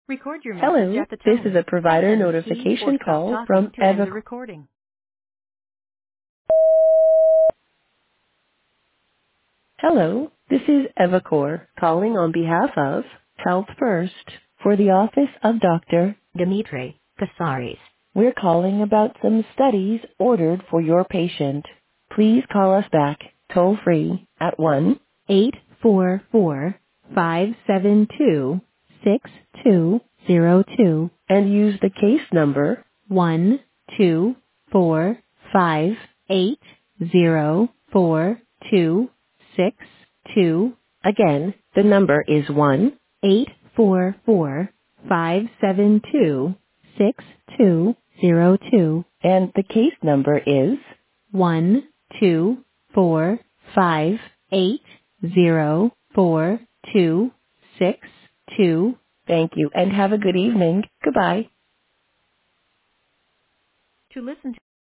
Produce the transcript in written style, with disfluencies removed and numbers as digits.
Record your message Hello, at the this is tone. a Press provider any key or notification stop call talking from to end Eva. the recording. Hello, this is Evacor calling on behalf of Health First for the office of Dr. Dimitri Kasaris. We're calling about some studies ordered for your patient. Please call us back toll free at 1-844-572-6202 and use the case number 124580426. Again, the number is 1-844-572-6202 and the case number is 124580426. Thank you and have a good evening. Goodbye. To listen to